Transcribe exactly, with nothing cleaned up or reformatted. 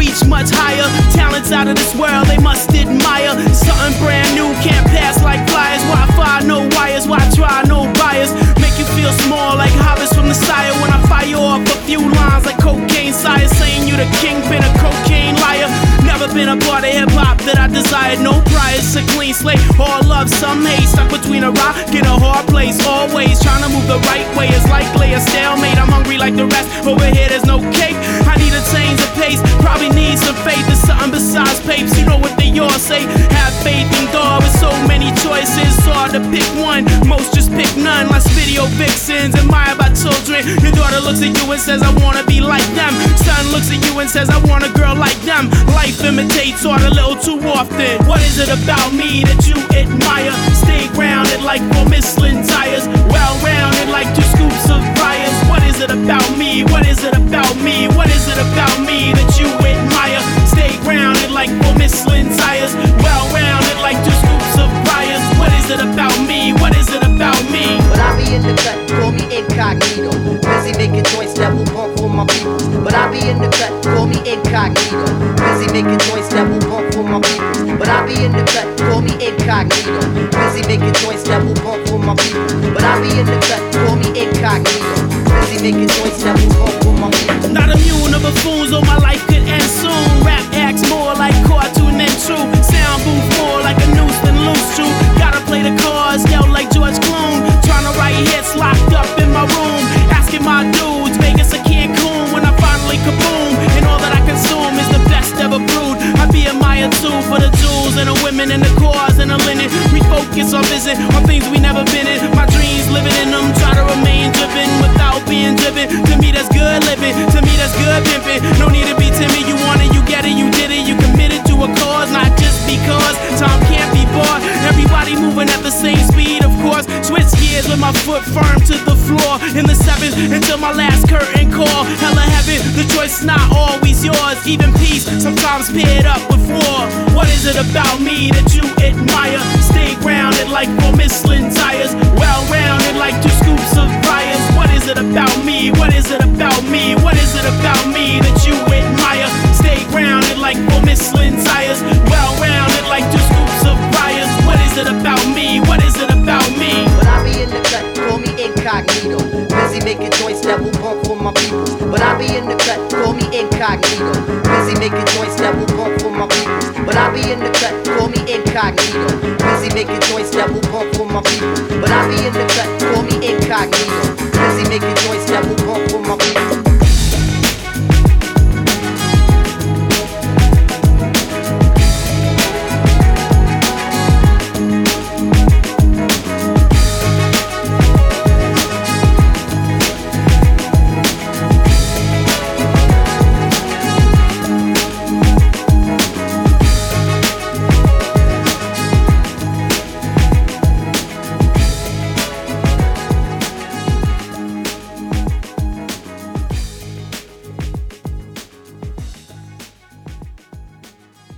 reach much higher. Talents out of this world, they must admire. Something brand new, can't pass like flyers. Wi-Fi, no wires, why try, no buyers. Make you feel small like hobbits from the sire. When I fire off a few lines like cocaine sire, saying you the kingpin, a cocaine liar. Never been a part of hip-hop that I desired. No priors, a clean slate. All love, some hate. Stuck between a rock and a hard place. Always trying to move the right way. It's likely a stalemate. I'm hungry like the rest. Over here there's no cake. I need a change of pace. Probably need some faith in something besides papes. You know what they all say. Have faith in God with so many choices. So hard to pick one. Most just pick none. Less video vixens. Admired by children. Your daughter looks at you and says, I wanna be like them. Son looks at you and says, I want a girl like them. Life imitates art a little too often. What is it about me that you admire? Stay grounded like four Michelin tires. Well-rounded like two scoops of briars. What is it about me? What is it about me? What is it about me that you admire? Stay grounded like four Michelin tires. Well-rounded like two scoops of briars. What is it about me? What is it about me? But I be in the cut, call me incognito. Busy making joints that will pump for my peoples. But I be in the cut, call me incognito. Busy making joints that will pump for my peoples. But I be in the cut, call me incognito. Busy making joints that will pump for my peoples. But I be in the cut, call me incognito. Busy making joints that will pump for my peoples. Not immune to buffoons, or my life could end soon. Rap acts more like cartoon than true. Sound booth more like a noose than loose true. Gotta play the cards, yell like George Clooney. Tryna write hits locked up in my room. Asking my dudes, Vegas or Cancun. When I finally kaboom, and all that I consume is the best ever brewed. I be admired too for the jewels and the women and the cars and the linen. We focus on visit on things we never been in. My dreams living in them, try to remain driven without being driven. To me that's good living, to me that's good pimping. No need to be timid, you want it, you get it, you did it. You committed to a cause, not just because time can't be bought. Everybody moving at the same speed, of course. Switch gears with my foot firm to the floor. In the seventh until my last curtain call. Hella heaven, the choice is not always yours. Even peace, sometimes paired up with war. What is it about me that you admire? Stay grounded like four Michelin tires. Well-rounded like two scoops of briars. What is it about me? What is it about me? What is it about me that you admire? Stay grounded like four Michelin tires. Well-rounded like two scoops of briars. What is it about me? What is it about me? But I be in the cut, call me incognito. Busy making joints that will pump for my peoples. But I be in the cut, call me incognito. Busy making joints that will pump for my peoples. But I be in the cut, call me incognito. Busy making joints that will pump for my peoples. But I be in the cut, call me incognito.